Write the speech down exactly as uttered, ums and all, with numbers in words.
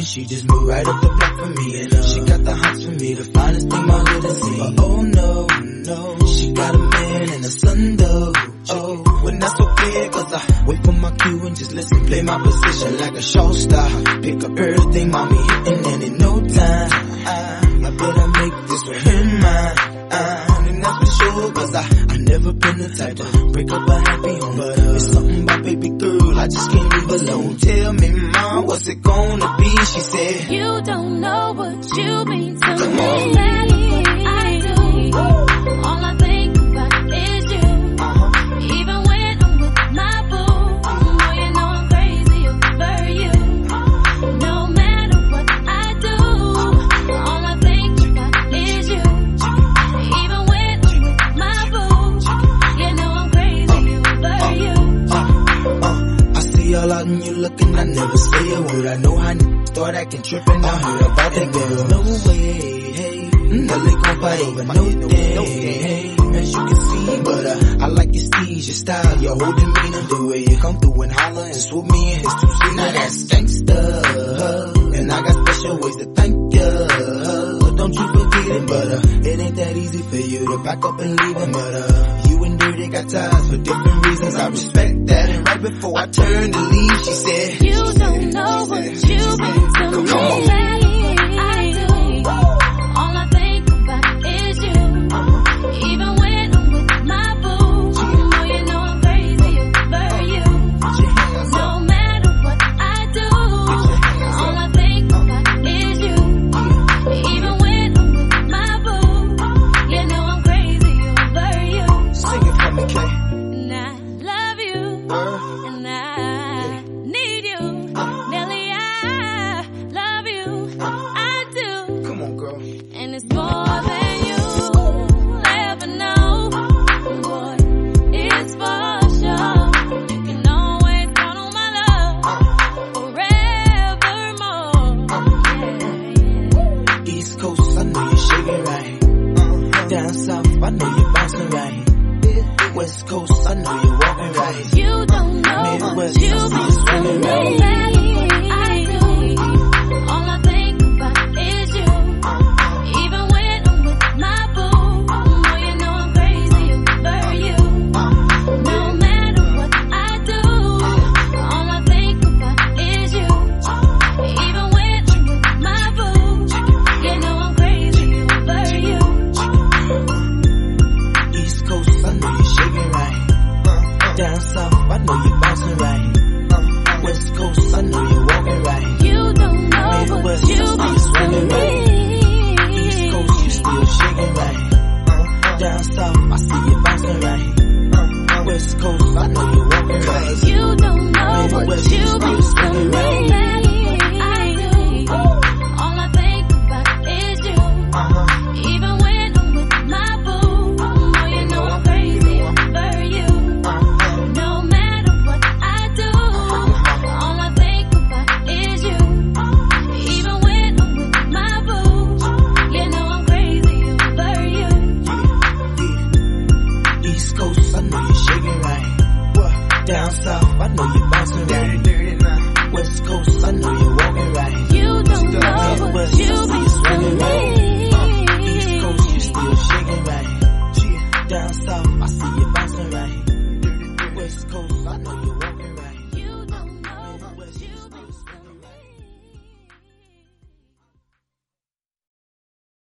she just moved right up the block for me. And uh, she got the hots for me, the finest thing my hood has seen. But oh no, no, she got a man and a son though. Oh, when that's okay, cause I wait for my cue and just listen, play my position like a show star. Pick up everything, mommy hitting, and in no time, I, I better make this with him mine. Uh, and that's for sure, cause I, I never been the type to break up a happy home. But uh, it's something about baby girl, I just can't leave alone. Tell me, mom, what's it gonna be? She said, you don't know what you mean to come me. on. I do. All I think about is you. Uh-huh. Even when I'm with my boo, oh, you know I'm crazy over you. No matter what I do, all I think about is you. Even when I'm with my boo, you know I'm crazy over you. Uh, uh, I see all out and you looking, I never say a word. I know how n****s start acting trippin', I heard about that girl. No way, hey, no they gon' fight over no day, hey, as you can see. But uh, I like your steez, your style, your whole demeanor, the way you come through and holler and swoop me in his two seat. Now that's gangsta, and I got special ways to thank ya. Don't you forget it, but uh, it ain't that easy for you to back up and leave him. But uh, you and Dirty got ties for different reasons. I respect that. And right before I turned to leave, she said, you don't know what you mean to me. I do. All I think about is you. Even when I'm with my boo, oh, you know I'm crazy over you. No matter what I do, all I think about is you. Even when I'm with my boo, you know I'm crazy over you. Sing it for me, Kay. And I love you, Uh, and I need you. Nelly, I love you. I do. come on, girl. And it's more than you'll ever know. Boy, it's for sure. You can always count on my love forevermore. Yeah, yeah. East Coast, I know you're shaking right. Uh, down south, I know you're bouncing right. West Coast, I know you're walking right. You don't know what Midwest, you I see mean you to swimming me. right. I do. All I think about is you. Even when I'm with my boo, oh, you know I'm crazy over you. No matter what I do, all I think about is you. Even when I'm with my boo, you know I'm crazy over you. East Coast, I know you're shaking right. Down south, I know you're bouncing right. West Coast, I know you're walking right. You don't know what Midwest, I you see you mean to swimming right. East me. Coast, you still shaking right. Down south, I see you bouncing right. West Coast, I know you're walking right. You don't know what Midwest, you you mean still to swimming me. right. I do. All I think about is you. Even when I'm with my boo, oh, you know I'm crazy over you. No matter what I do, all I think about is you. Even when I'm with my boo, you know I'm crazy over you. East Coast, I know you're shaking right. Down south,